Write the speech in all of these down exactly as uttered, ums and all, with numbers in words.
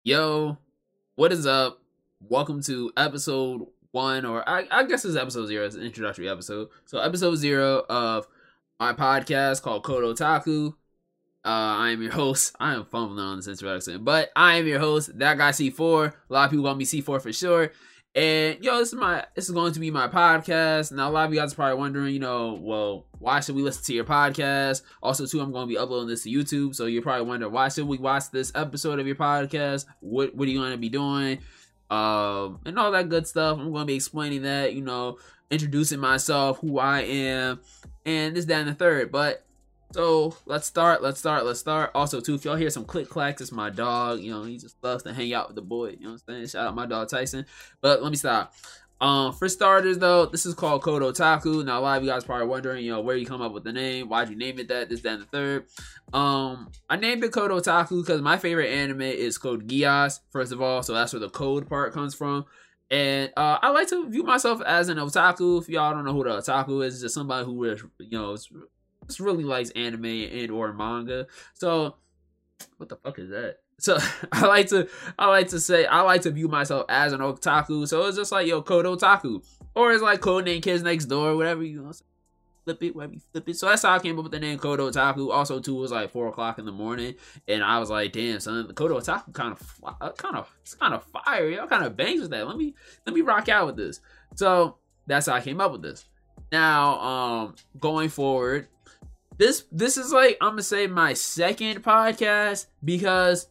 Yo, what is up? Welcome to episode one, or I, I guess it's episode zero. It's an introductory episode. So, episode zero of my podcast called Code Otaku. Uh, I am your host. I am fumbling on this introduction, but I am your host, that guy C four. A lot of people call me C four for short. And yo, this is my this is going to be my podcast. Now, a lot of you guys are probably wondering, you know, well, why should we listen to your podcast? Also, too, I'm going to be uploading this to YouTube, so you're probably wondering, why should we watch this episode of your podcast? What What are you going to be doing? Um, and all that good stuff. I'm going to be explaining that, you know, introducing myself, who I am, and this, that, and the third. But so let's start, let's start, let's start. Also, too, if y'all hear some click clacks, it's my dog. You know, he just loves to hang out with the boy. You know what I'm saying? Shout out my dog Tyson. But let me stop. Um, for starters, though, this is called Code Otaku. Now, a lot of you guys probably wondering, you know, where you come up with the name? Why'd you name it that? This, that, and the third. Um, I named it Code Otaku because my favorite anime is Code Geass, first of all. So that's where the code part comes from. And uh, I like to view myself as an otaku. If y'all don't know who the otaku is, it's just somebody who, you know, is just really likes anime and or manga. So what the fuck is that? So I like to I like to say I like to view myself as an otaku. So it's just like, yo, Code Otaku. Or it's like Codename Kids Next Door, whatever you know. Flip it, whatever you flip it. So that's how I came up with the name Code Otaku. Also, too, it was like four o'clock in the morning, and I was like, "Damn, son, the Code Otaku kind of, kind of, it's kind of fire. Y'all kind of bangs with that. Let me, let me rock out with this." So that's how I came up with this. Now, um, going forward, this, this is like I'm gonna say my second podcast because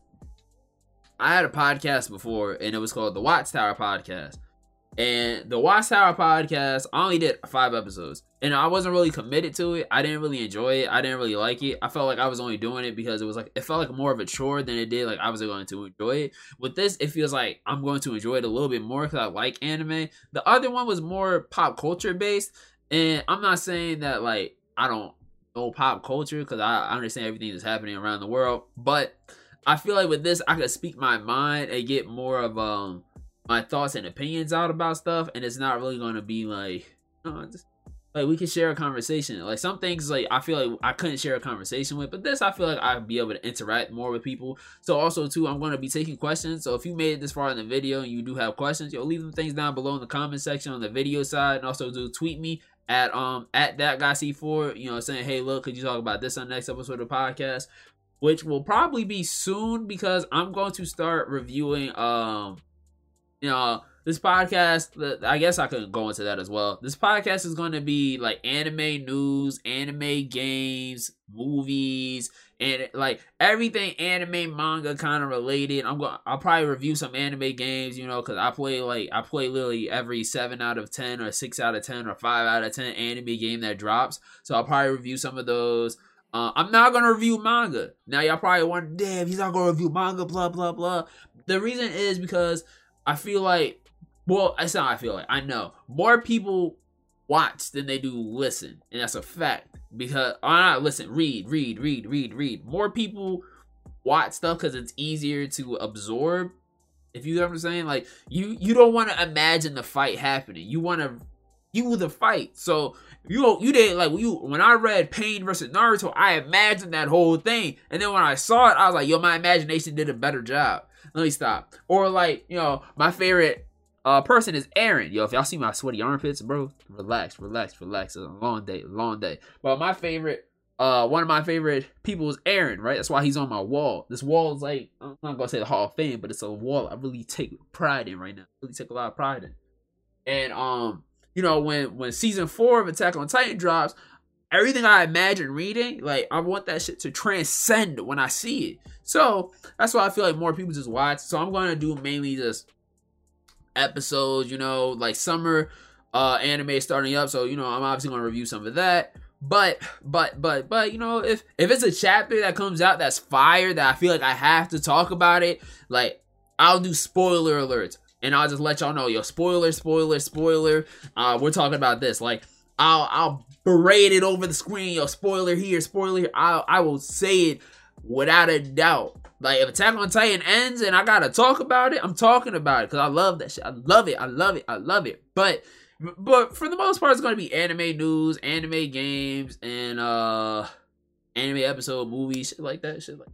I had a podcast before, and it was called the Watchtower Podcast. And the Watchtower Podcast, I only did five episodes. And I wasn't really committed to it. I didn't really enjoy it. I didn't really like it. I felt like I was only doing it because it was like, it felt like more of a chore than it did like I was going to enjoy it. With this, it feels like I'm going to enjoy it a little bit more because I like anime. The other one was more pop culture based. And I'm not saying that like I don't know pop culture because I understand everything that's happening around the world. But I feel like with this, I could speak my mind and get more of um my thoughts and opinions out about stuff, and it's not really going to be like, you know, just, like we can share a conversation. Like some things, like I feel like I couldn't share a conversation with, but this I feel like I'd be able to interact more with people. So also too, I'm going to be taking questions. So if you made it this far in the video and you do have questions, yo, leave them things down below in the comment section on the video side, and also do tweet me at um at that guy C four. You know, saying, hey, look, could you talk about this on the next episode of the podcast? Which will probably be soon because I'm going to start reviewing um. You know, this podcast, I guess I could go into that as well. This podcast is going to be like anime news, anime games, movies, and like everything anime manga kind of related. I'm going I'll probably review some anime games, you know, cuz I play like I play literally every seven out of ten or six out of ten or five out of ten anime game that drops. So I'll probably review some of those. Uh, I'm not going to review manga. Now y'all probably wonder, damn, he's not going to review manga, blah blah blah. The reason is because I feel like, well, that's not how I feel like. I know more people watch than they do listen, and that's a fact. Because, oh, not listen, read, read, read, read, read. More people watch stuff because it's easier to absorb. If you know what I'm saying, like you, you don't want to imagine the fight happening. You want to view the fight. So you, you didn't like you. When I read Pain versus Naruto, I imagined that whole thing, and then when I saw it, I was like, yo, my imagination did a better job. Let me stop. Or like, you know, my favorite uh, person is Aaron. Yo, if y'all see my sweaty armpits, bro, relax, relax, relax. It's a long day, long day. But my favorite, uh, one of my favorite people is Aaron, right? That's why he's on my wall. This wall is like, I'm not gonna say the Hall of Fame, but it's a wall I really take pride in right now. I really take a lot of pride in. And um, you know, when when season four of Attack on Titan drops, everything I imagine reading, like, I want that shit to transcend when I see it. So, that's why I feel like more people just watch. So, I'm going to do mainly just episodes, you know, like summer uh, anime starting up. So, you know, I'm obviously going to review some of that. But, but, but, but, you know, if, if it's a chapter that comes out that's fire, that I feel like I have to talk about it, like, I'll do spoiler alerts. And I'll just let y'all know, yo, spoiler, spoiler, spoiler. Uh, we're talking about this. Like, I'll I'll berate it over the screen. Yo, spoiler here, spoiler here. I I will say it without a doubt. Like, if Attack on Titan ends and I gotta talk about it, I'm talking about it because I love that shit. I love it. I love it. I love it. But but for the most part, it's gonna be anime news, anime games, and uh anime episode, movies, shit like that, shit like that.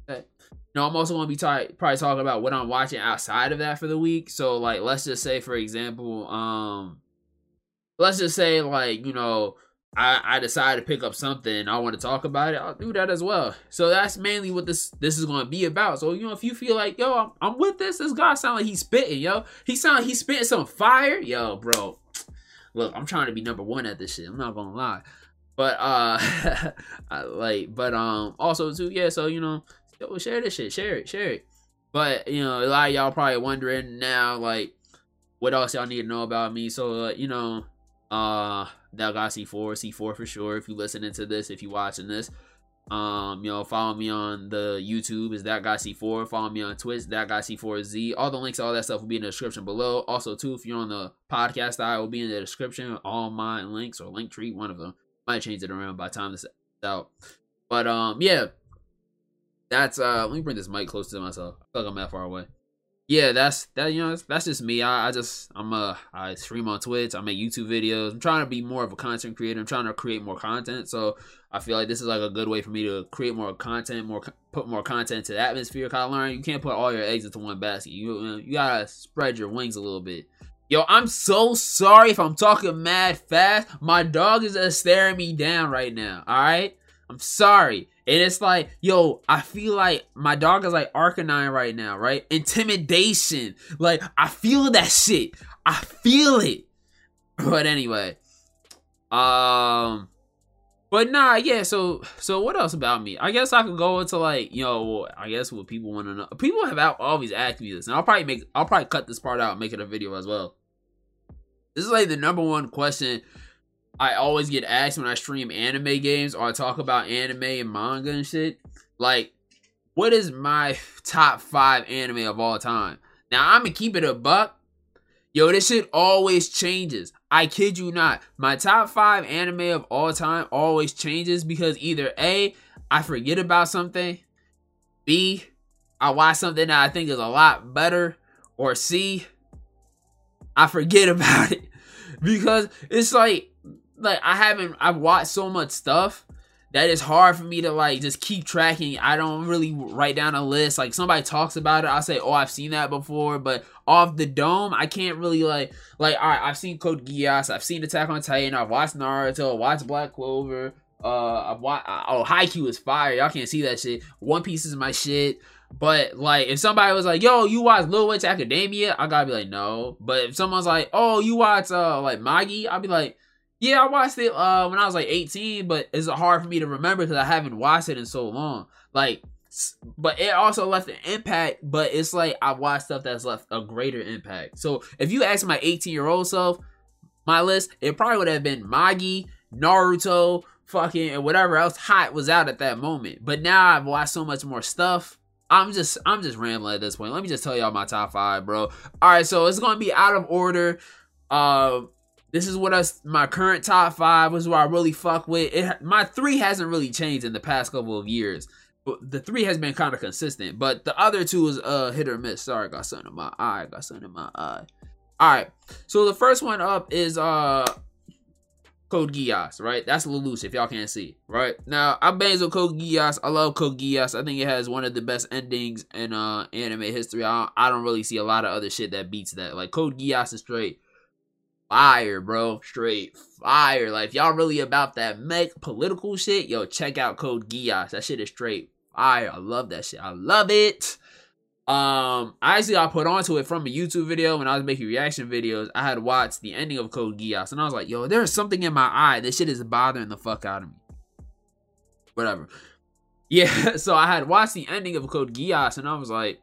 know, I'm also going to be t- probably talking about what I'm watching outside of that for the week. So, like, let's just say, for example, um, let's just say, like, you know, I, I decide to pick up something, I want to talk about it, I'll do that as well. So that's mainly what this this is going to be about. So, you know, if you feel like, yo, I'm, I'm with this, this guy sound like he's spitting, yo. He sound like he's spitting some fire. Yo, bro, look, I'm trying to be number one at this shit. I'm not going to lie. But, uh, I, like, but, um, also, too, yeah, so, you know, yo, share this shit, share it, share it. But, you know, a lot of y'all probably wondering now, like, what else y'all need to know about me. So, uh, you know, uh, now got C four, C four for sure. If you listening to this, if you watching this, um, you know, follow me on the YouTube is that guy C four. Follow me on Twitch, that guy C four Z. All the links, all that stuff will be in the description below. Also, too, if you're on the podcast side, it will be in the description. All my links or link tree, one of them. Might change it around by the time this is out. But um, yeah, that's uh. Let me bring this mic closer to myself. I feel like I'm that far away. Yeah, that's that. You know, that's, that's just me. I, I just I'm a I stream on Twitch. I make YouTube videos. I'm trying to be more of a content creator. I'm trying to create more content. So I feel like this is like a good way for me to create more content, more put more content into the atmosphere. Cause I learned you can't put all your eggs into one basket. You you gotta spread your wings a little bit. Yo, I'm so sorry if I'm talking mad fast. My dog is just staring me down right now. All right, I'm sorry. And it's like, yo, I feel like my dog is like Arcanine right now, right? Intimidation. Like, I feel that shit. I feel it. But anyway. Um, but nah, yeah, so, so what else about me? I guess I could go into like, you know, I guess what people want to know. People have always asked me this, and I'll probably make, I'll probably cut this part out and make it a video as well. This is like the number one question I always get asked when I stream anime games or I talk about anime and manga and shit. Like, what is my top five anime of all time? Now, I'm gonna keep it a buck. Yo, this shit always changes. I kid you not. My top five anime of all time always changes because either A, I forget about something, B, I watch something that I think is a lot better, or C, I forget about it. Because it's like, like I haven't I've watched so much stuff that it's hard for me to like just keep tracking. I don't really write down a list. Like somebody talks about it, I say, oh, I've seen that before, but off the dome, I can't really like like all right, I've seen Code Geass, I've seen Attack on Titan, I've watched Naruto, I've watched Black Clover, uh I've watched oh Haikyuu is fire. Y'all can't see that shit. One Piece is my shit. But like if somebody was like, yo, you watch Little Witch Academia, I gotta be like, no. But if someone's like, oh, you watch uh like Magi, I'll be like, yeah, I watched it uh, when I was like eighteen, but it's hard for me to remember because I haven't watched it in so long. Like, but it also left an impact, but it's like I watched stuff that's left a greater impact. So if you ask my eighteen-year-old self, my list, it probably would have been Magi, Naruto, fucking, and whatever else hot was out at that moment. But now I've watched so much more stuff. I'm just, I'm just rambling at this point. Let me just tell y'all my top five, bro. All right, so it's gonna be out of order. Uh, This is what us my current top five. This is what I really fuck with. It, my three hasn't really changed in the past couple of years. But the three has been kind of consistent. But the other two is uh hit or miss. Sorry, got something in my eye. Got something in my eye. All right. So the first one up is uh Code Geass, right? That's Lelouch, if y'all can't see, right? Now, I bangs with Code Geass. I love Code Geass. I think it has one of the best endings in uh anime history. I don't, I don't really see a lot of other shit that beats that. Like, Code Geass is straight fire, bro. Straight fire. Like, if y'all really about that mech political shit, yo, check out Code Geass. That shit is straight fire. I love that shit. I love it. Um, actually, I put onto it from a YouTube video when I was making reaction videos. I had watched the ending of Code Geass, and I was like, yo, there's something in my eye. This shit is bothering the fuck out of me. Whatever. Yeah, so I had watched the ending of Code Geass, and I was like,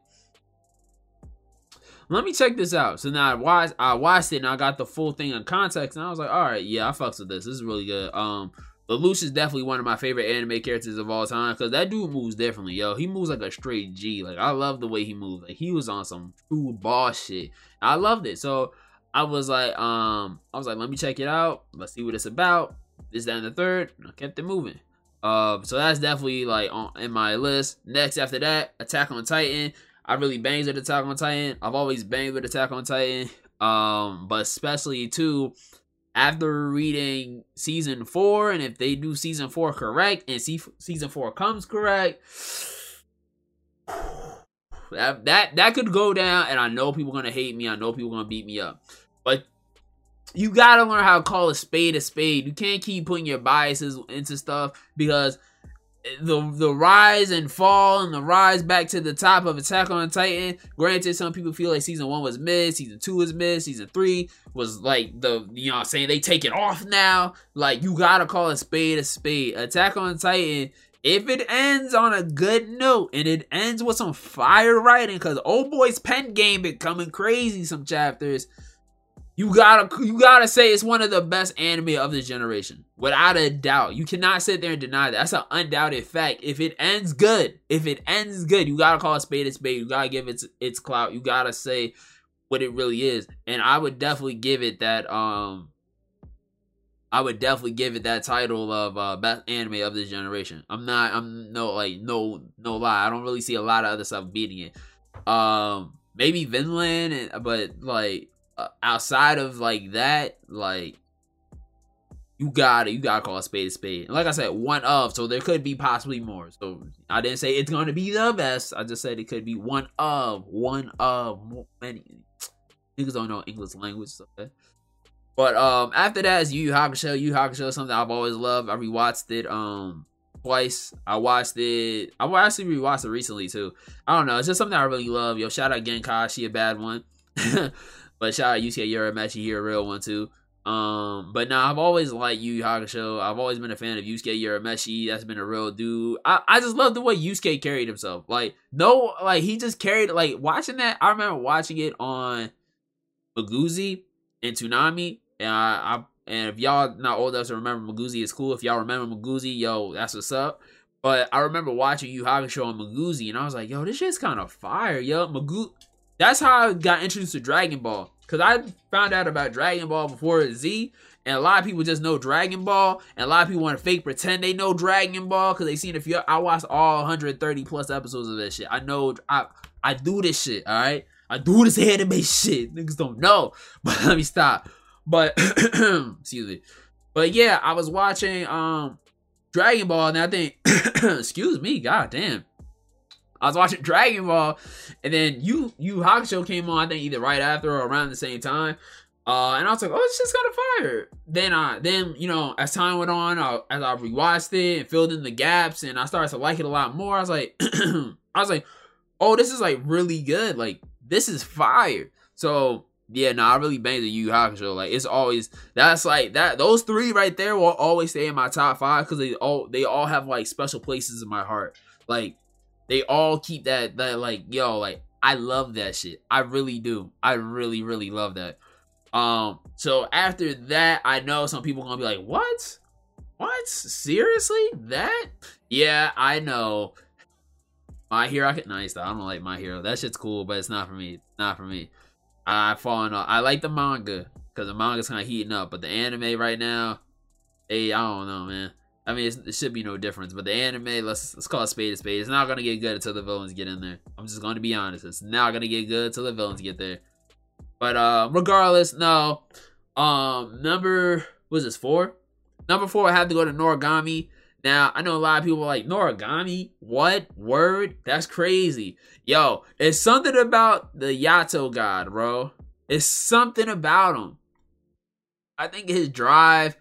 let me check this out. So now I watched, I watched it, and I got the full thing in context, and I was like, all right, yeah, I fucks with this. This is really good. Um, Lelouch is definitely one of my favorite anime characters of all time, because that dude moves differently, yo. He moves like a straight G. Like, I love the way he moves. Like, he was on some true boss shit. I loved it. So I was like, um, I was like, let me check it out. Let's see what it's about. This, that, and the third. And I kept it moving. Uh, so that's definitely like on in my list. Next after that, Attack on Titan. I really banged with Attack on Titan. I've always banged with Attack on Titan. Um, but especially too, after reading season four, and if they do season four correct, and see season four comes correct, that that that could go down, and I know people are gonna hate me. I know people are gonna beat me up, but you gotta learn how to call a spade a spade. You can't keep putting your biases into stuff, because the the rise and fall and the rise back to the top of Attack on Titan. Granted, some people feel like season one was mid, season two was mid, season three was like the, you know what I'm saying, they take it off now. Like, you gotta call a spade a spade. Attack on Titan, if it ends on a good note and it ends with some fire writing, because old boy's pen game been coming crazy some chapters, You gotta, you gotta say it's one of the best anime of this generation, without a doubt. You cannot sit there and deny that. That's an undoubted fact. If it ends good, if it ends good, you gotta call a spade a spade. You gotta give it its clout. You gotta say what it really is. And I would definitely give it that. Um, I would definitely give it that title of uh, best anime of this generation. I'm not. I'm no like no no lie. I don't really see a lot of other stuff beating it. Um, maybe Vinland, but like. Uh, outside of like that, like you gotta you gotta call a spade a spade. And like I said, one of, so there could be possibly more. So I didn't say it's gonna be the best. I just said it could be one of, one of more, many. Niggas don't know English language, so okay. But um, after that is Yu Yu Hakusho. Yu Yu Hakusho is something I've always loved. I rewatched it um twice. I watched it. I actually rewatched it recently too. I don't know. It's just something I really love. Yo, shout out Genkai. She a bad one. But shout out Yusuke Urameshi, here a real one too. Um, but nah, I've always liked Yu Yu Hakusho. I've always been a fan of Yusuke Urameshi. That's been a real dude. I, I just love the way Yusuke carried himself. Like, no, like he just carried, like watching that. I remember watching it on Maguzi and Toonami. And I, I and if y'all not old enough to remember Maguzi, is cool. If y'all remember Maguzi, yo, that's what's up. But I remember watching Yu Yu Hakusho on Maguzi, and I was like, yo, this shit's kind of fire, yo. Magu. That's how I got introduced to Dragon Ball. Because I found out about Dragon Ball before Z. And a lot of people just know Dragon Ball. And a lot of people want to fake pretend they know Dragon Ball. Because they seen if you I watched all one hundred thirty plus episodes of that shit. I know. I, I do this shit. Alright? I do this anime shit. Niggas don't know. But let me stop. But, excuse me. But yeah, I was watching um Dragon Ball. And I think, excuse me, god damn. I was watching Dragon Ball, and then Yu Yu Hakusho came on, I think either right after or around the same time. Uh, and I was like, oh, it's just kind of fire. Then I, then, you know, as time went on, I, as I rewatched it and filled in the gaps, and I started to like it a lot more, I was like, I was like, oh, this is like really good. Like, this is fire. So, yeah, no, I really banged the Yu Yu Hakusho. Like, it's always, that's like, that, those three right there will always stay in my top five, because they all, they all have like special places in my heart. Like, they all keep that, that, like, yo, like, I love that shit. I really do. I really, really love that. Um, so after that, I know some people are gonna be like, what? What? Seriously? That? Yeah, I know. My Hero, I nice though. I don't like My Hero. That shit's cool, but it's not for me. It's not for me. I've fallen off. I like the manga, because the manga's kind of heating up, but the anime right now, hey, I don't know, man. I mean, it's, it should be no difference, but the anime, let's let's call it spade a spade. It's not gonna get good until the villains get in there. I'm just gonna be honest. It's not gonna get good until the villains get there. But uh, regardless, no. Um, number was this four? Number four, I had to go to Noragami. Now I know a lot of people are like, Noragami, what word? That's crazy, yo. It's something about the Yato god, bro. It's something about him. I think his drive.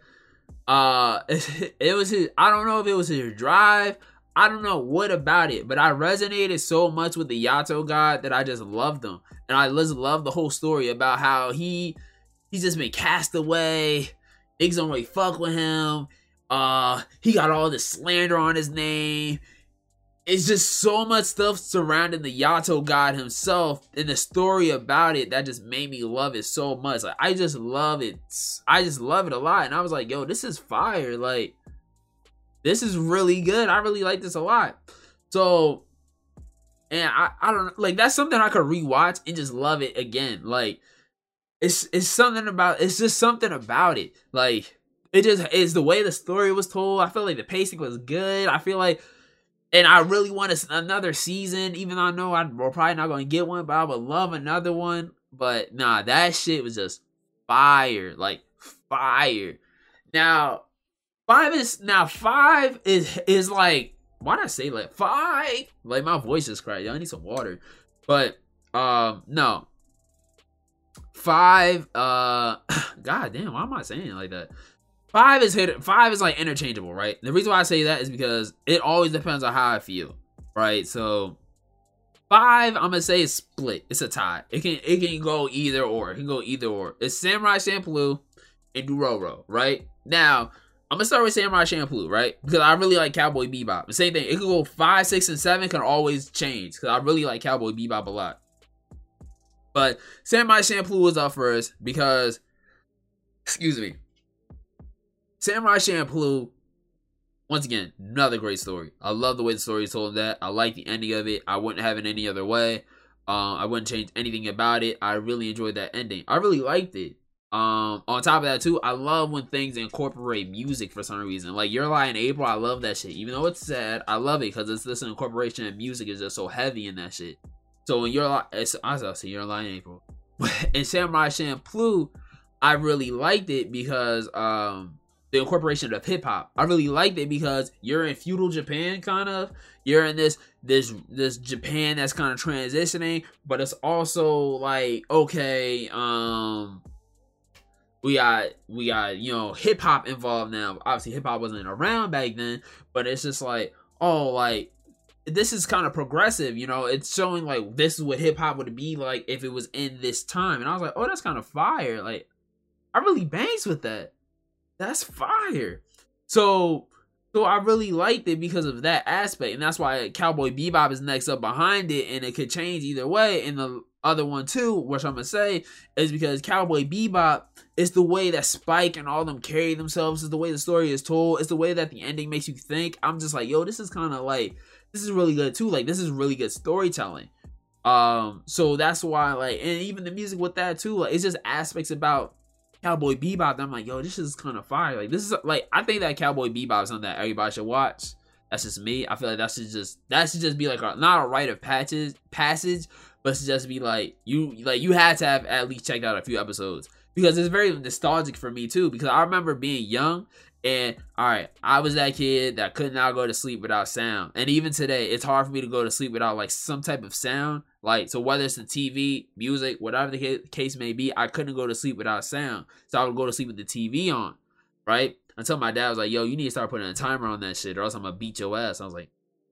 Uh, it, it was his, I don't know if it was his drive, I don't know what about it, but I resonated so much with the Yato god that I just loved him, and I just love the whole story about how he, he's just been cast away, niggas don't really fuck with him, uh, he got all this slander on his name. It's just so much stuff surrounding the Yato god himself and the story about it that just made me love it so much. Like, I just love it. I just love it a lot. And I was like, yo, this is fire. Like, this is really good. I really like this a lot. So, and I, I don't like, that's something I could rewatch and just love it again. Like, it's it's something about, it's just something about it. Like, it just, it's the way the story was told. I feel like the pacing was good. I feel like, and I really want another season, even though I know I'm probably not going to get one, but I would love another one. But nah, that shit was just fire. Like, fire. Now, five is, now five is, is like, why did I say like five? Like my voice just cracked. I need some water. But um, no. Five. Uh, God damn. Why am I saying it like that? Five is hit. Five is like interchangeable, right? The reason why I say that is because it always depends on how I feel, right? So five, I'm gonna say is split. It's a tie. It can it can go either or. It can go either or. It's Samurai Champloo and Dororo, right? Now I'm gonna start with Samurai Champloo, right? Because I really like Cowboy Bebop. The same thing. It could go five, six, and seven. Can always change because I really like Cowboy Bebop a lot. But Samurai Champloo was up first because, excuse me, Samurai Champloo, once again, another great story. I love the way the story is told. That I like the ending of it. I wouldn't have it any other way. Um, I wouldn't change anything about it. I really enjoyed that ending. I really liked it. Um, on top of that too, I love when things incorporate music for some reason. Like Your Lie in April, I love that shit. Even though it's sad, I love it because it's this incorporation of music is just so heavy in that shit. So when Your Lie, it's, I was say Your Lie in April, in Samurai Champloo, I really liked it because um. the incorporation of hip hop. I really liked it because you're in feudal Japan, kind of. You're in this this this Japan that's kind of transitioning, but it's also like, okay, um, we got we got you know hip hop involved now. Obviously, hip hop wasn't around back then, but it's just like, oh, like this is kind of progressive, you know. It's showing like this is what hip hop would be like if it was in this time, and I was like, oh, that's kind of fire. Like, I really bangs with that. That's fire. So, so I really liked it because of that aspect, and that's why Cowboy Bebop is next up behind it, and it could change either way. And the other one too, which I'm gonna say, is because Cowboy Bebop is the way that Spike and all them carry themselves, is the way the story is told, it's the way that the ending makes you think. I'm just like, yo, this is kind of like, this is really good too. Like, this is really good storytelling. Um, so that's why, like, and even the music with that too, like, it's just aspects about Cowboy Bebop that I'm like, yo, this is kind of fire. Like, this is like, I think that Cowboy Bebop is something that everybody should watch. That's just me. I feel like that should just that should just be like a, not a rite of passage, passage, but to just be like, you like you had to have at least checked out a few episodes because it's very nostalgic for me too. Because I remember being young and all right, I was that kid that could not go to sleep without sound, and even today, it's hard for me to go to sleep without like some type of sound. Like, so whether it's the T V, music, whatever the case may be, I couldn't go to sleep without sound. So I would go to sleep with the T V on, right? Until my dad was like, yo, you need to start putting a timer on that shit or else I'm going to beat your ass. I was like,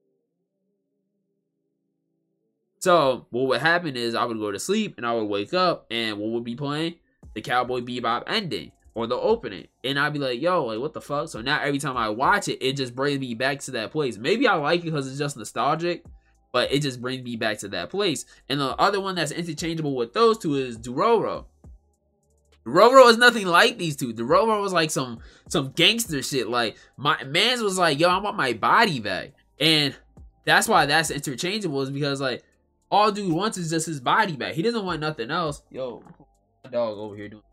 so what would happen is I would go to sleep and I would wake up and what would be playing? The Cowboy Bebop ending or the opening. And I'd be like, yo, like, what the fuck? So now every time I watch it, it just brings me back to that place. Maybe I like it because it's just nostalgic, but it just brings me back to that place. And the other one that's interchangeable with those two is Dororo. Dororo is nothing like these two. Dororo was like some some gangster shit. Like, my man's was like, yo, I want my body back. And that's why that's interchangeable, is because like all dude wants is just his body back. He doesn't want nothing else. Yo, my dog over here doing.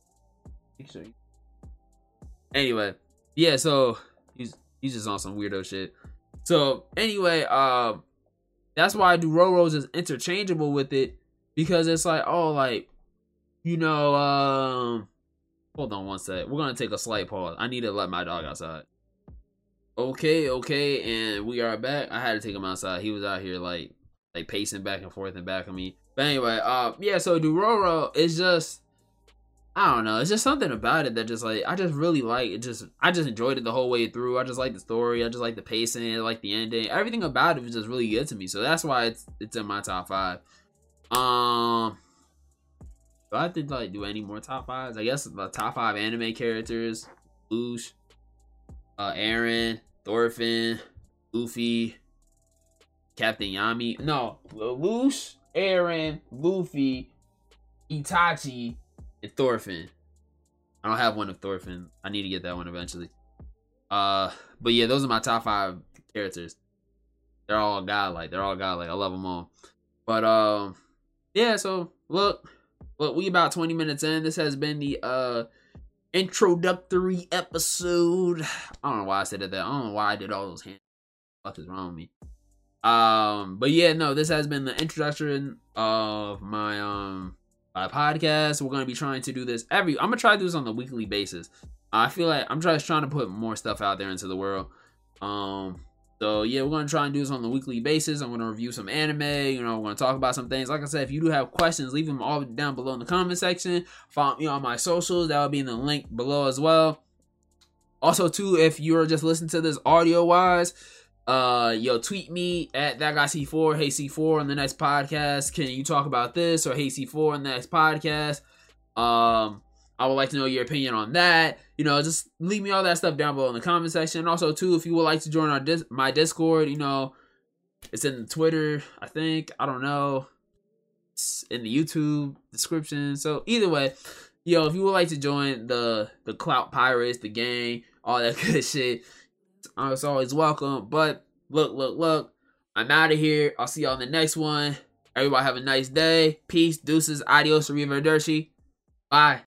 Anyway, yeah, so he's he's just on some weirdo shit. So anyway, um, that's why Dororo is interchangeable with it, because it's like, oh, like, you know, um, hold on one sec. We're gonna take a slight pause. I need to let my dog outside. Okay, okay, and we are back. I had to take him outside. He was out here like like pacing back and forth and back on me. But anyway, uh, yeah. So Dororo is just, I don't know. It's just something about it that just like I just really like it. Just I just enjoyed it the whole way through. I just like the story. I just like the pacing. I like the ending. Everything about it was just really good to me. So that's why it's it's in my top five. Um. Do I have to like do any more top fives? I guess the top five anime characters: Lelouch, uh, Eren, Thorfinn, Luffy, Captain Yami. No, Lelouch, Eren, Luffy, Itachi, and Thorfinn. I don't have one of Thorfinn. I need to get that one eventually. Uh, but yeah, those are my top five characters. They're all godlike. They're all godlike. I love them all. But um, yeah. So look. Look, we about twenty minutes in. This has been the uh introductory episode. I don't know why I said that. I don't know why I did all those hands. What the fuck is wrong with me? Um, but yeah, no, this has been the introduction of my um my podcast. We're gonna be trying to do this every. I'm gonna try to do this on a weekly basis. I feel like I'm just trying to put more stuff out there into the world. Um, So yeah, we're gonna try and do this on a weekly basis. I'm gonna review some anime. You know, we're gonna talk about some things. Like I said, if you do have questions, leave them all down below in the comment section. Follow me on my socials. That will be in the link below as well. Also, too, if you're just listening to this audio wise, uh, yo, tweet me at that guy C four. Hey C four on the next podcast. Can you talk about this? Or hey C four on the next podcast. Um. I would like to know your opinion on that. You know, just leave me all that stuff down below in the comment section. And also, too, if you would like to join our dis- my Discord, you know, it's in the Twitter, I think. I don't know. It's in the YouTube description. So, either way, yo, if you would like to join the, the Clout Pirates, the gang, all that good shit, it's always welcome. But, look, look, look. I'm out of here. I'll see y'all in the next one. Everybody have a nice day. Peace, deuces, adios, arrivederci. Bye.